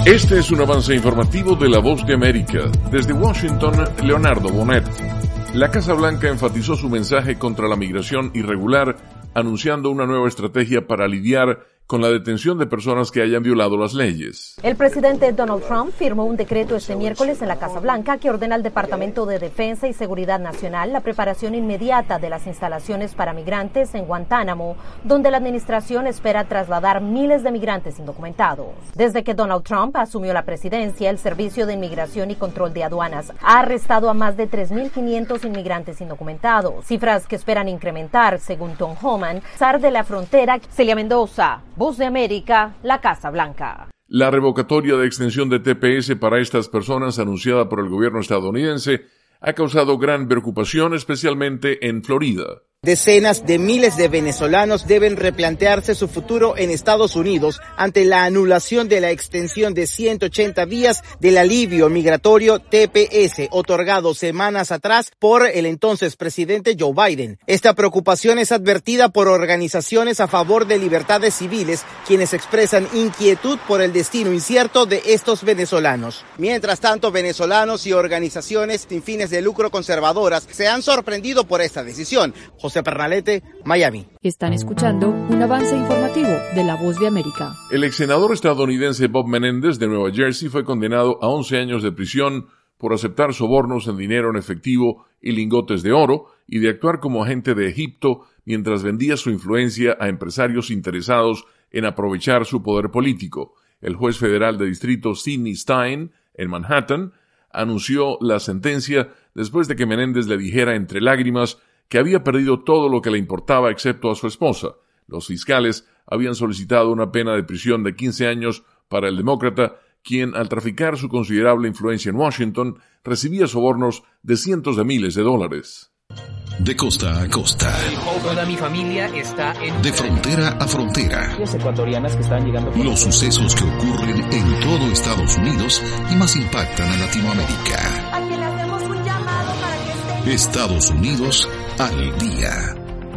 Este es un avance informativo de La Voz de América. Desde Washington, Leonardo Bonet. La Casa Blanca enfatizó su mensaje contra la migración irregular, anunciando una nueva estrategia para lidiar con la detención de personas que hayan violado las leyes. El presidente Donald Trump firmó un decreto este miércoles en la Casa Blanca que ordena al Departamento de Defensa y Seguridad Nacional la preparación inmediata de las instalaciones para migrantes en Guantánamo, donde la administración espera trasladar miles de migrantes indocumentados. Desde que Donald Trump asumió la presidencia, el Servicio de Inmigración y Control de Aduanas ha arrestado a más de 3.500 inmigrantes indocumentados, cifras que esperan incrementar, según Tom Homan, SAR de la Frontera. Celia Mendoza, Voz de América, la Casa Blanca. La revocatoria de extensión de TPS para estas personas anunciada por el gobierno estadounidense ha causado gran preocupación, especialmente en Florida. Decenas de miles de venezolanos deben replantearse su futuro en Estados Unidos ante la anulación de la extensión de 180 días del alivio migratorio TPS, otorgado semanas atrás por el entonces presidente Joe Biden. Esta preocupación es advertida por organizaciones a favor de libertades civiles, quienes expresan inquietud por el destino incierto de estos venezolanos. Mientras tanto, venezolanos y organizaciones sin fines de lucro conservadoras se han sorprendido por esta decisión. José Pernalete, Miami. Están escuchando un avance informativo de La Voz de América. El ex senador estadounidense Bob Menéndez de Nueva Jersey fue condenado a 11 años de prisión por aceptar sobornos en dinero en efectivo y lingotes de oro y de actuar como agente de Egipto mientras vendía su influencia a empresarios interesados en aprovechar su poder político. El juez federal de distrito Sidney Stein, en Manhattan, anunció la sentencia después de que Menéndez le dijera entre lágrimas que había perdido todo lo que le importaba excepto a su esposa. Los fiscales habían solicitado una pena de prisión de 15 años para el demócrata, quien, al traficar su considerable influencia en Washington, recibía sobornos de cientos de miles de dólares. De costa a costa. Toda mi familia está en... De frontera a frontera. Ecuatorianas que están llegando... Los sucesos que ocurren en todo Estados Unidos y más impactan a Latinoamérica. A quien le hacemos un llamado para que esté... Estados Unidos al día.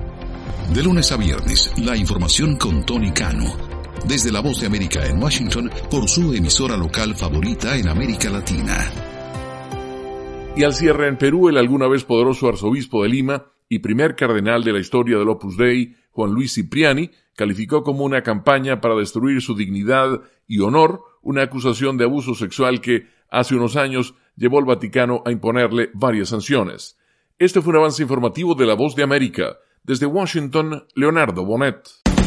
De lunes a viernes, la información con Tony Cano. Desde La Voz de América en Washington, por su emisora local favorita en América Latina. Y al cierre en Perú, el alguna vez poderoso arzobispo de Lima y primer cardenal de la historia del Opus Dei, Juan Luis Cipriani, calificó como una campaña para destruir su dignidad y honor una acusación de abuso sexual que, hace unos años, llevó al Vaticano a imponerle varias sanciones. Este fue un avance informativo de La Voz de América. Desde Washington, Leonardo Bonet.